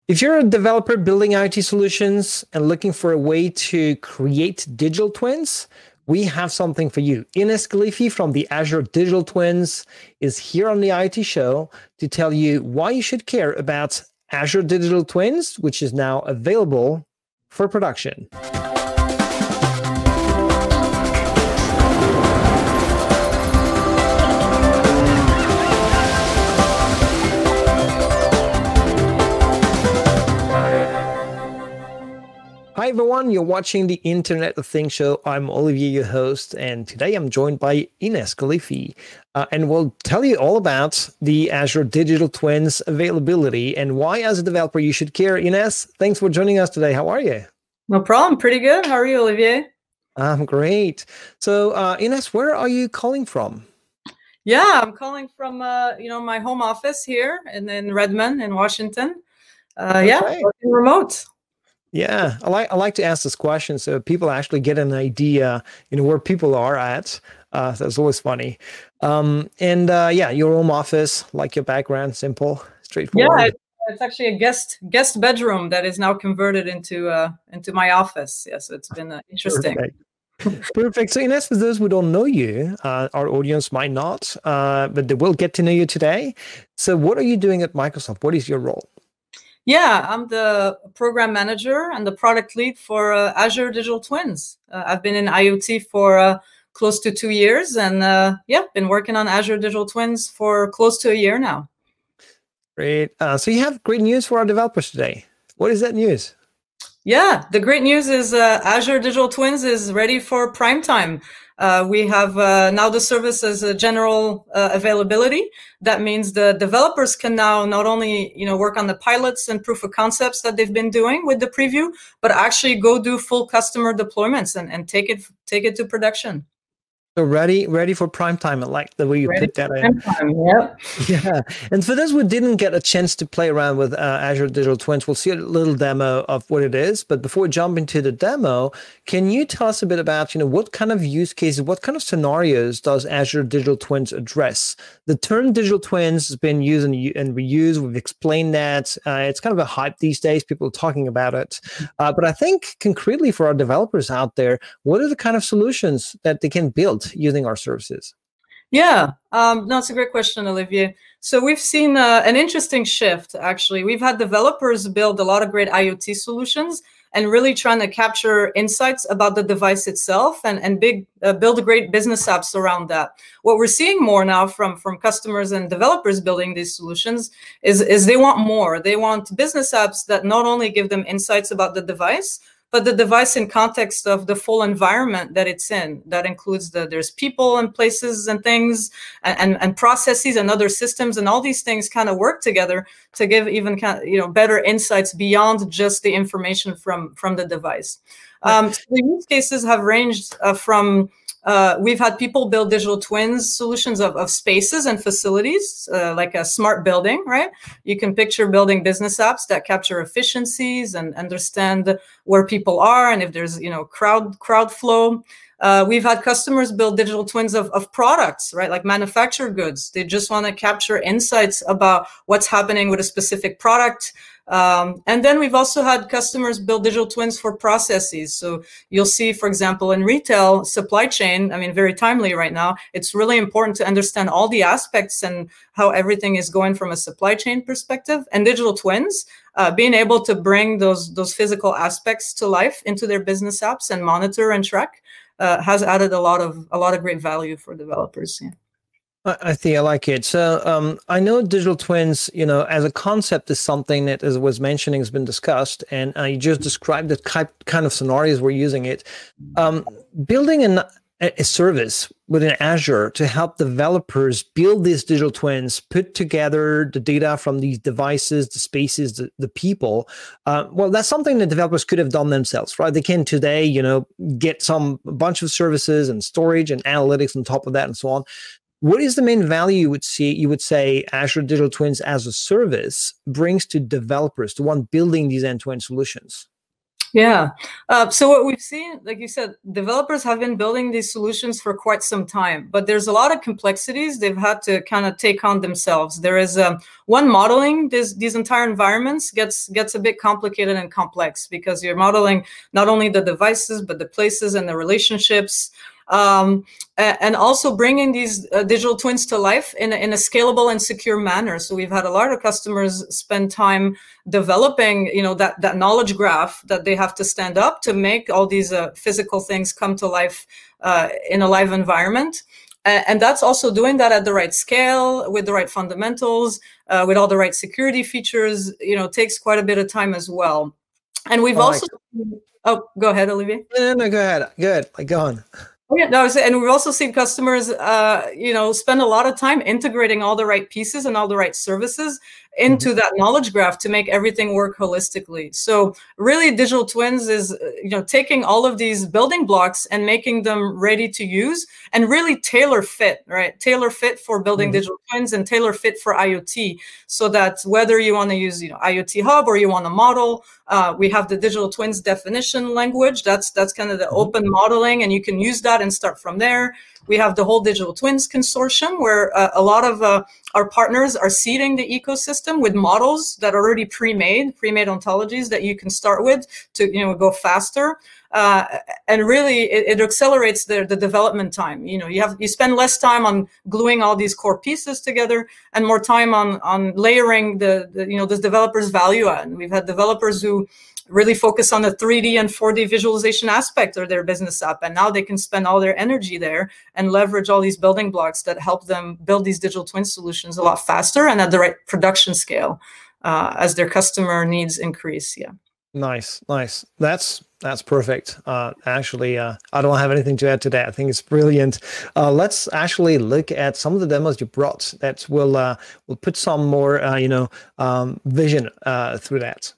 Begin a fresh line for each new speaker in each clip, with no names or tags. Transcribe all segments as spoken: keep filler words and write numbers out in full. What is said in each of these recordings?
If you're a developer building I T solutions and looking for a way to create digital twins, we have something for you. Ines Khalifi from the Azure Digital Twins is here on the I T Show to tell you why you should care about Azure Digital Twins, which is now available for production. Hi everyone, you're watching the Internet of Things show. I'm Olivier, your host, and today I'm joined by Ines Khalifi, uh, and we'll tell you all about the Azure Digital Twins availability and why, as a developer, you should care. Ines, thanks for joining us today. How are you?
No problem. Pretty good. How are you, Olivier?
I'm great. So, uh, Ines, where are you calling from?
Yeah, I'm calling from uh, you know my home office here in, in Redmond, in Washington. Uh, okay. Yeah, working remote.
Yeah, I like I like to ask this question so people actually get an idea, you know, where people are at. Uh, that's always funny. Um, and uh, yeah, your home office, like your background, simple, straightforward.
Yeah, it, it's actually a guest guest bedroom that is now converted into uh, into my office. Yes, yeah, so it's been uh, interesting.
Perfect. Perfect. So, Ines, for those who don't know you, uh, our audience might not, uh, but they will get to know you today. So, what are you doing at Microsoft? What is your role?
Yeah, I'm the program manager and the product lead for uh, Azure Digital Twins. Uh, I've been in I O T for uh, close to two years and uh, yeah, been working on Azure Digital Twins for close to a year now.
Great. Uh, so you have great news for our developers today. What is that news?
Yeah, the great news is uh, Azure Digital Twins is ready for prime time. Uh, we have uh, now the service as a general uh, availability. That means the developers can now not only you know work on the pilots and proof of concepts that they've been doing with the preview, but actually go do full customer deployments and, and take it take it to production.
So ready, ready for prime time. I like the way you
ready
put that in.
Prime time, yep.
Yeah. And for those who didn't get a chance to play around with uh, Azure Digital Twins, we'll see a little demo of what it is. But before we jump into the demo, can you tell us a bit about, you know, what kind of use cases, what kind of scenarios does Azure Digital Twins address? The term digital twins has been used and, and reused. We've explained that. Uh, it's kind of a hype these days. People are talking about it. Uh, but I think concretely for our developers out there, what are the kind of solutions that they can build using our services?
Yeah, um, no, it's a great question, Olivier. So we've seen uh, an interesting shift, actually. We've had developers build a lot of great I O T solutions and really trying to capture insights about the device itself and, and big uh, build great business apps around that. What we're seeing more now from, from customers and developers building these solutions is, is they want more. They want business apps that not only give them insights about the device, but the device in context of the full environment that it's in. That includes the there's people and places and things and, and, and processes and other systems, and all these things kind of work together to give even kind of, you know, better insights beyond just the information from, from the device. Um, so the use cases have ranged uh, from Uh, we've had people build digital twins solutions of, of spaces and facilities, uh, like a smart building, right? You can picture building business apps that capture efficiencies and understand where people are and if there's, you know, crowd crowd flow. Uh, we've had customers build digital twins of, of products, right? Like manufactured goods. They just want to capture insights about what's happening with a specific product. Um, and then we've also had customers build digital twins for processes. So you'll see, for example, in retail supply chain, I mean, very timely right now, it's really important to understand all the aspects and how everything is going from a supply chain perspective. And digital twins, uh, being able to bring those, those physical aspects to life into their business apps and monitor and track uh, has added a lot of, a lot of great value for developers. Yeah.
I think I like it. So um, I know digital twins, you know, as a concept is something that, as I was mentioning, has been discussed, and uh, you just described the type, kind of scenarios we're using it. Um, building an, a service within Azure to help developers build these digital twins, put together the data from these devices, the spaces, the, the people. Uh, well, that's something that developers could have done themselves, right? They can today, you know, get some a bunch of services and storage and analytics on top of that and so on. What is the main value you would see, you would say Azure Digital Twins as a service brings to developers, the one building these end-to-end solutions?
Yeah. Uh, so what we've seen, like you said, developers have been building these solutions for quite some time, but there's a lot of complexities they've had to kind of take on themselves. There is um, one modeling this, these entire environments gets gets a bit complicated and complex because you're modeling not only the devices, but the places and the relationships. Um, and also bringing these uh, digital twins to life in a, in a scalable and secure manner. So we've had a lot of customers spend time developing, you know, that that knowledge graph that they have to stand up to make all these uh, physical things come to life uh, in a live environment. Uh, and that's also doing that at the right scale, with the right fundamentals, uh, with all the right security features. You know, takes quite a bit of time as well. And we've
Oh,
also, oh, go ahead, Olivier.
No, no, go ahead. Good. Like, go on.
Yeah, no, and we've also seen customers, uh, you know, spend a lot of time integrating all the right pieces and all the right services into mm-hmm. that knowledge graph to make everything work holistically. So really, digital twins is, you know, taking all of these building blocks and making them ready to use and really tailor fit, right? Tailor fit for building mm-hmm. digital twins and tailor fit for IoT, so that whether you want to use, you know, IoT Hub or you want to model, uh, we have the digital twins definition language. That's that's kind of the mm-hmm. open modeling, and you can use that and start from there. We have the whole Digital Twins Consortium, where uh, a lot of uh, our partners are seeding the ecosystem with models that are already pre-made, pre-made ontologies that you can start with to, you know, go faster. Uh, and really, it, it accelerates the, the development time. You know, you have you spend less time on gluing all these core pieces together, and more time on on layering the, the you know this developer's value add. And we've had developers who really focus on the three D and four D visualization aspect of their business app. And now they can spend all their energy there and leverage all these building blocks that help them build these digital twin solutions a lot faster and at the right production scale uh, as their customer needs increase. Yeah.
Nice, nice. That's that's perfect. Uh, actually, uh, I don't have anything to add to that. I think it's brilliant. Uh, let's actually look at some of the demos you brought that will uh, will put some more, uh, you know, um, vision uh, through that.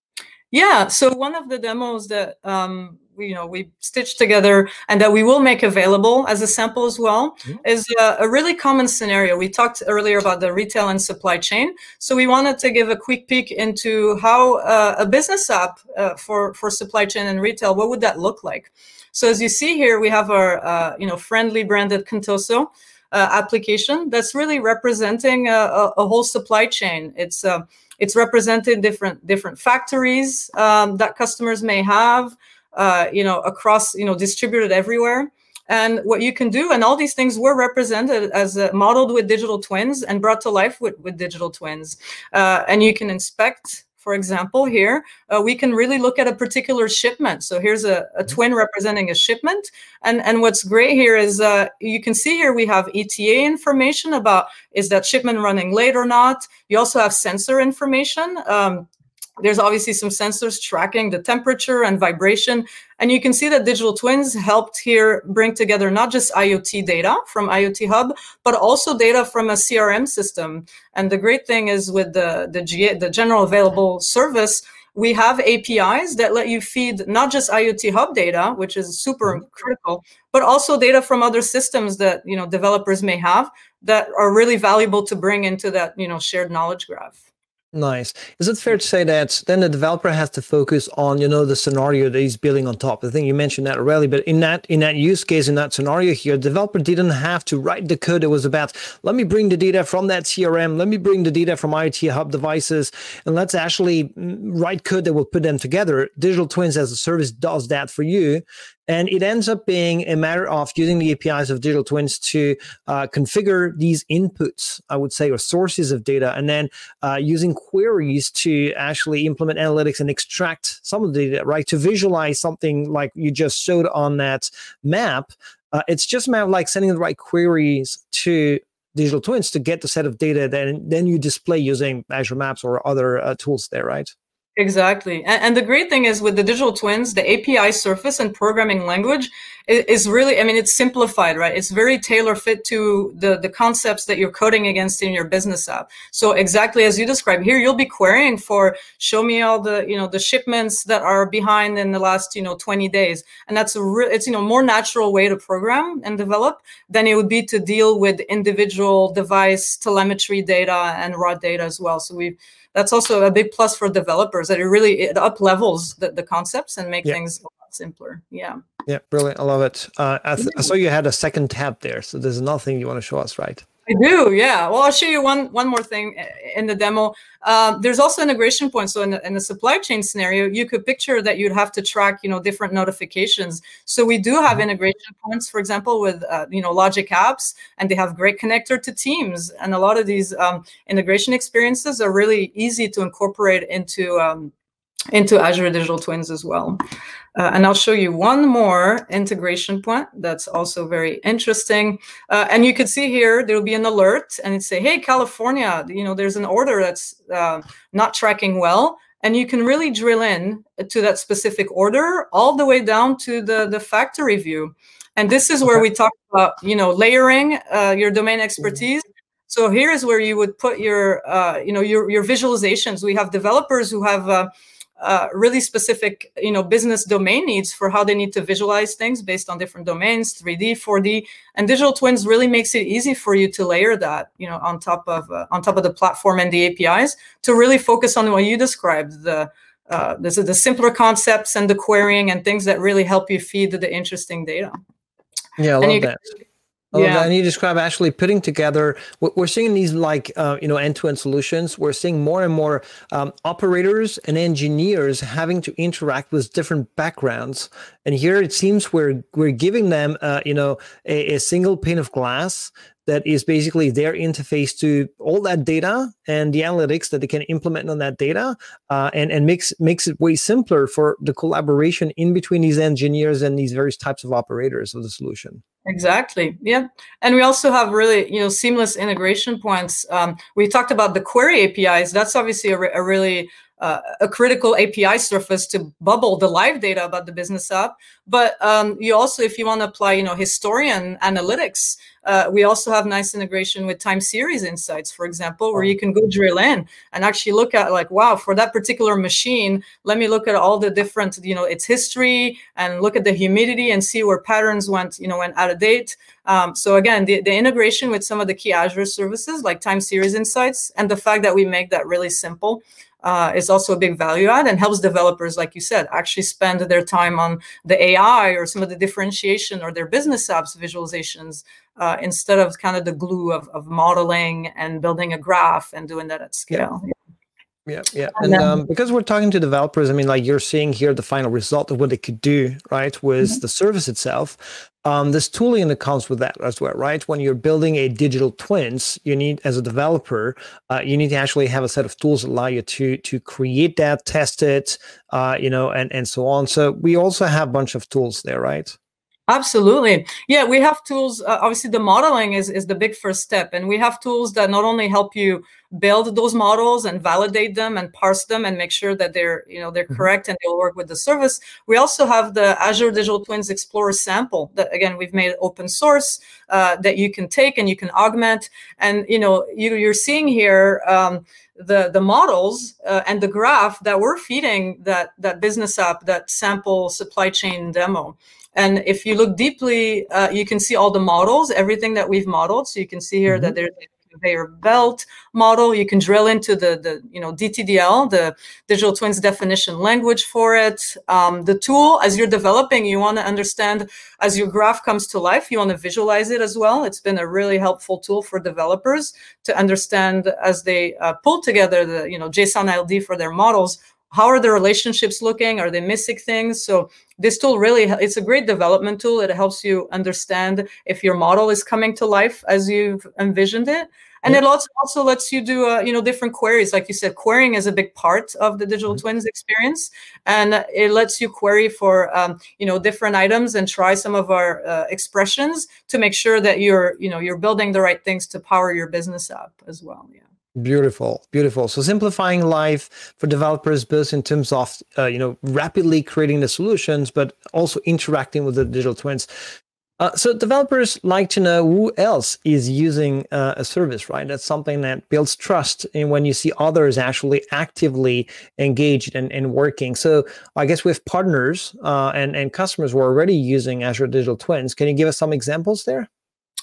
Yeah, so one of the demos that um, we, you know we stitched together and that we will make available as a sample as well mm-hmm. is a, a really common scenario. We talked earlier about the retail and supply chain, so we wanted to give a quick peek into how uh, a business app uh, for for supply chain and retail, what would that look like? So as you see here, we have our uh, you know friendly branded Contoso uh, application that's really representing a, a, a whole supply chain. It's uh, It's represented different different factories um, that customers may have, uh, you know, across, you know, distributed everywhere. And what you can do, and all these things were represented as uh, modeled with digital twins and brought to life with, with digital twins. Uh, and you can inspect, for example, here, uh, we can really look at a particular shipment. So here's a, a twin representing a shipment. And, and what's great here is uh, you can see here we have E T A information about, is that shipment running late or not? You also have sensor information. Um, there's obviously some sensors tracking the temperature and vibration. And you can see that digital twins helped here bring together not just IoT data from IoT Hub, but also data from a C R M system. And the great thing is with the, the, G A, the general available service, we have A P Is that let you feed not just IoT Hub data, which is super critical, but also data from other systems that, you know, developers may have that are really valuable to bring into that, you know, shared knowledge graph.
Nice. Is it fair to say that then the developer has to focus on, you know, the scenario that he's building on top? I think you mentioned that already, but in that in that use case, in that scenario here, the developer didn't have to write the code that was about, let me bring the data from that C R M, let me bring the data from IoT Hub devices, and let's actually write code that will put them together. Digital Twins as a service does that for you. And it ends up being a matter of using the A P Is of Digital Twins to uh, configure these inputs, I would say, or sources of data, and then uh, using queries to actually implement analytics and extract some of the data, right? To visualize something like you just showed on that map. Uh, it's just a matter of like sending the right queries to Digital Twins to get the set of data that then you display using Azure Maps or other uh, tools there, right?
Exactly. And, and the great thing is with the digital twins, the A P I surface and programming language is, is really, I mean, it's simplified, right? It's very tailor fit to the, the concepts that you're coding against in your business app. So exactly as you described here, you'll be querying for, show me all the, you know, the shipments that are behind in the last, you know, twenty days. And that's a real, it's, you know, more natural way to program and develop than it would be to deal with individual device telemetry data and raw data as well. So we've, that's also a big plus for developers, that it really it up levels the, the concepts and make
yeah.
things a lot simpler. Yeah.
Yeah, brilliant. I love it. Uh, I, th- I saw you had a second tab there, so there's another thing you want to show us, right?
I do, yeah. Well, I'll show you one one more thing in the demo. Um, there's also integration points. So in the, in the supply chain scenario, you could picture that you'd have to track, you know, different notifications. So we do have integration points, for example, with uh, you know, Logic Apps, and they have great connector to Teams. And a lot of these um, integration experiences are really easy to incorporate into um, into Azure Digital Twins as well. Uh, and I'll show you one more integration point that's also very interesting. Uh, and you can see here, there'll be an alert and it say, hey, California, you know, there's an order that's uh, not tracking well. And you can really drill in to that specific order all the way down to the, the factory view. And this is where we talk about, you know, layering uh, your domain expertise. So here is where you would put your, uh, you know, your, your visualizations. We have developers who have uh, Uh, really specific, you know, business domain needs for how they need to visualize things based on different domains, three D, four D, and Digital Twins really makes it easy for you to layer that, you know, on top of uh, on top of the platform and the A P Is to really focus on what you described, the uh, this is the simpler concepts and the querying and things that really help you feed the interesting data.
Yeah, I love that. Oh,
Yeah.
and you describe actually putting together, we're seeing these like, uh, you know, end-to-end solutions. We're seeing more and more um, operators and engineers having to interact with different backgrounds. And here it seems we're, we're giving them, uh, you know, a, a single pane of glass that is basically their interface to all that data and the analytics that they can implement on that data, uh, and, and makes, makes it way simpler for the collaboration in between these engineers and these various types of operators of the solution.
Exactly. Yeah. And we also have really, you know, seamless integration points. Um, we talked about the query A P Is. That's obviously a, re- a really uh, a critical A P I surface to bubble the live data about the business app. But um, you also, if you want to apply, you know, historian analytics, uh, we also have nice integration with time series insights, for example, where you can go drill in and actually look at like, wow, for that particular machine, let me look at all the different, you know, its history and look at the humidity and see where patterns went, you know, went out of date. Um, so again, the, the integration with some of the key Azure services like time series insights and the fact that we make that really simple Uh, is also a big value add and helps developers, like you said, actually spend their time on the A I or some of the differentiation or their business apps visualizations uh, instead of kind of the glue of, of modeling and building a graph and doing that at scale.
Yeah. Yeah, yeah. And um, because we're talking to developers, I mean, like you're seeing here the final result of what they could do, right, with mm-hmm. the service itself. Um, there's tooling that comes with that as well, right? When you're building a digital twins, you need, as a developer, uh, you need to actually have a set of tools that allow you to to create that, test it, uh, you know, and, and so on. So we also have a bunch of tools there, right?
Absolutely. Yeah, we have tools. Uh, obviously, the modeling is, is the big first step. And we have tools that not only help you build those models and validate them and parse them and make sure that they're, you know, they're mm-hmm. correct and they'll work with the service. We also have the Azure Digital Twins Explorer sample that, again, we've made open source uh, that you can take and you can augment. And, you know, you, you're seeing here um, the, the models uh, and the graph that we're feeding that, that business app, that sample supply chain demo. And if you look deeply, uh, you can see all the models, everything that we've modeled. So you can see here mm-hmm. that there's a conveyor belt model. You can drill into the, the you know, D T D L, the Digital Twins definition language for it. Um, the tool, as you're developing, you want to understand, as your graph comes to life, you want to visualize it as well. It's been a really helpful tool for developers to understand as they uh, pull together the, you know, JSON I D for their models. How are the relationships looking? Are they missing things? So this tool really, it's a great development tool. It helps you understand if your model is coming to life as you've envisioned it. And yeah. it also, also lets you do, uh, you know, different queries. Like you said, querying is a big part of the Digital mm-hmm. Twins experience. And it lets you query for, um, you know, different items and try some of our uh, expressions to make sure that you're, you know, you're building the right things to power your business app as well. Yeah.
Beautiful, beautiful. So simplifying life for developers, both in terms of, uh, you know, rapidly creating the solutions, but also interacting with the digital twins. Uh, so developers like to know who else is using uh, a service, right? That's something that builds trust in when you see others actually actively engaged and, and working. So I guess with partners uh, and, and customers who are already using Azure Digital Twins, can you give us some examples there?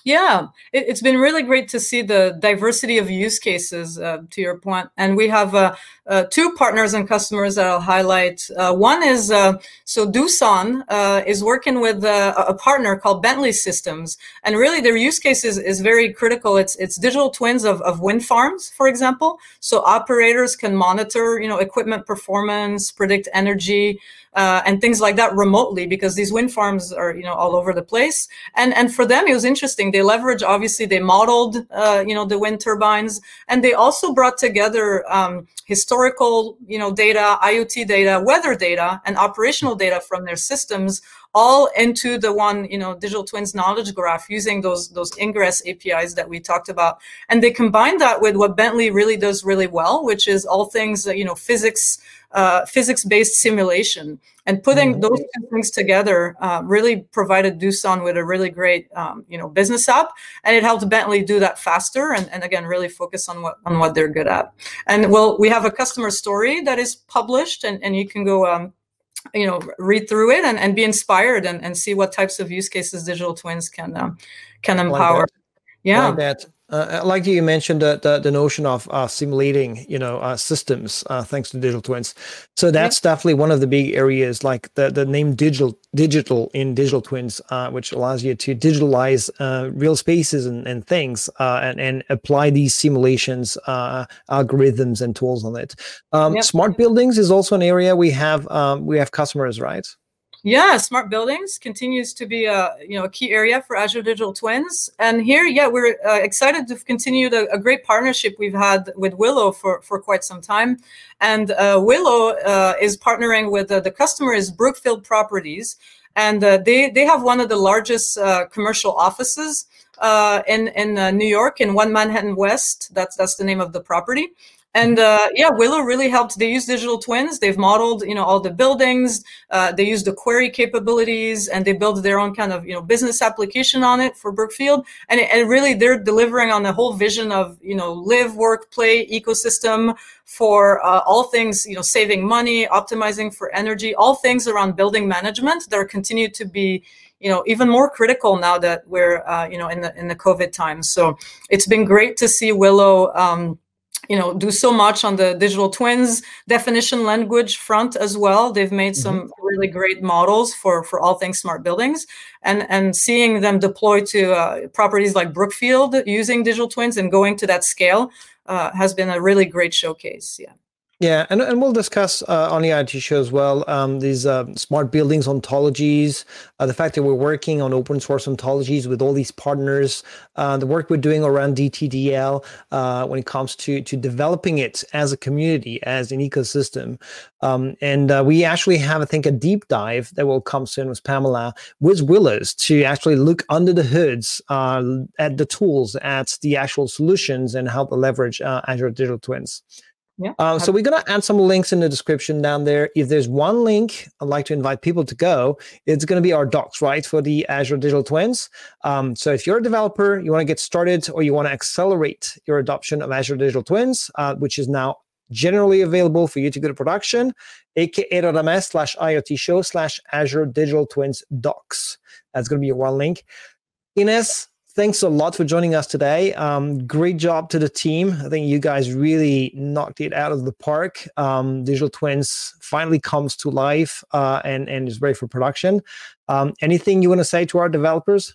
Yeah, it, it's been really great to see the diversity of use cases, uh, to your point. And we have uh, uh, two partners and customers that I'll highlight. Uh, one is, uh, so Doosan uh, is working with uh, a partner called Bentley Systems. And really their use case is, is very critical. It's it's digital twins of, of wind farms, for example. So operators can monitor, you know, equipment performance, predict energy, Uh, and things like that remotely, because these wind farms are, you know, all over the place. And and for them, it was interesting. They leverage, obviously, they modeled, uh, you know, the wind turbines, and they also brought together um, historical, you know, data, I O T data, weather data, and operational data from their systems, all into the one, you know, digital twins knowledge graph, using those those Ingress A P Is that we talked about. And they combined that with what Bentley really does really well, which is all things, you know, physics. Uh, physics-based simulation, and putting mm-hmm. those two things together uh, really provided Doosan with a really great, um, you know, business app, and it helped Bentley do that faster, and, and again, really focus on what on what they're good at. And well, we have a customer story that is published, and, and you can go, um, you know, read through it and, and be inspired and, and see what types of use cases digital twins can um, can empower.
Like
yeah.
Like that. Uh, like you mentioned, the, the, the notion of uh, simulating, you know, uh, systems, uh, thanks to digital twins. So that's yeah. definitely one of the big areas, like the, the name digital digital in digital twins, uh, which allows you to digitalize uh, real spaces and, and things uh, and, and apply these simulations, uh, algorithms and tools on it. Um, yep. Smart buildings is also an area we have, um, we have customers, right?
Yeah, smart buildings continues to be a you know a key area for Azure Digital Twins, and here, yeah, we're uh, excited to continue the, a great partnership we've had with Willow for for quite some time, and uh, Willow uh, is partnering with uh, the customer is Brookfield Properties, and uh, they they have one of the largest uh, commercial offices uh, in in uh, New York, in One Manhattan West. That's that's the name of the property. And uh, yeah, Willow really helped. They use digital twins. They've modeled, you know, all the buildings. Uh, they use the query capabilities, and they build their own kind of, you know, business application on it for Brookfield. And, and really, they're delivering on the whole vision of, you know, live, work, play ecosystem for uh, all things, you know, saving money, optimizing for energy, all things around building management that are continue to be, you know, even more critical now that we're, uh, you know, in the in the COVID times. So it's been great to see Willow. Um, you know, do so much on the digital twins definition language front as well. They've made some mm-hmm. really great models for, for all things smart buildings, and, and seeing them deploy to uh, properties like Brookfield using digital twins and going to that scale uh, has been a really great showcase. Yeah.
Yeah, and, and we'll discuss uh, on the I T show as well, um, these uh, smart buildings ontologies, uh, the fact that we're working on open source ontologies with all these partners, uh, the work we're doing around D T D L uh, when it comes to, to developing it as a community, as an ecosystem. Um, and uh, we actually have, I think, a deep dive that will come soon with Pamela, with Willows, to actually look under the hoods uh, at the tools, at the actual solutions, and how to leverage uh, Azure Digital Twins. Yeah. Uh, so we're going to add some links in the description down there. If there's one link I'd like to invite people to go, it's going to be our docs, right, for the Azure Digital Twins. Um, so if you're a developer, you want to get started, or you want to accelerate your adoption of Azure Digital Twins, uh, which is now generally available for you to go to production, aka.ms slash IoT show slash Azure Digital Twins docs. That's going to be your one link. Ines, thanks a lot for joining us today. Um, great job to the team. I think you guys really knocked it out of the park. Um, Digital Twins finally comes to life uh, and, and is ready for production. Um, anything you want to say to our developers?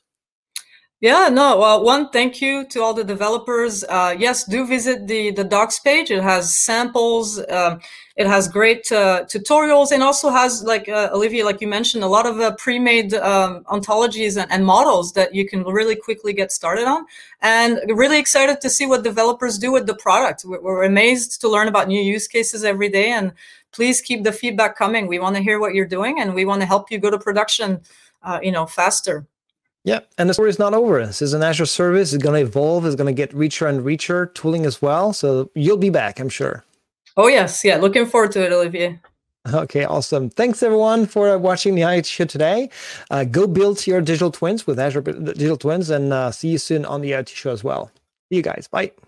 Yeah, no, well, one, thank you to all the developers. Uh, yes, do visit the, the docs page. It has samples. Um, it has great uh, tutorials, and also has, like uh, Olivier, like you mentioned, a lot of uh, pre-made um, ontologies and, and models that you can really quickly get started on. And really excited to see what developers do with the product. We're, we're amazed to learn about new use cases every day. And please keep the feedback coming. We want to hear what you're doing, and we want to help you go to production, uh, you know, faster.
Yeah, and the story is not over. This is an Azure service. It's going to evolve. It's going to get richer and richer, tooling as well. So you'll be back, I'm sure.
Oh, yes. Yeah, looking forward to it, Olivier.
Okay, awesome. Thanks, everyone, for watching the I O T show today. Uh, go build your digital twins with Azure Digital Twins, and uh, see you soon on the I O T show as well. See you guys. Bye.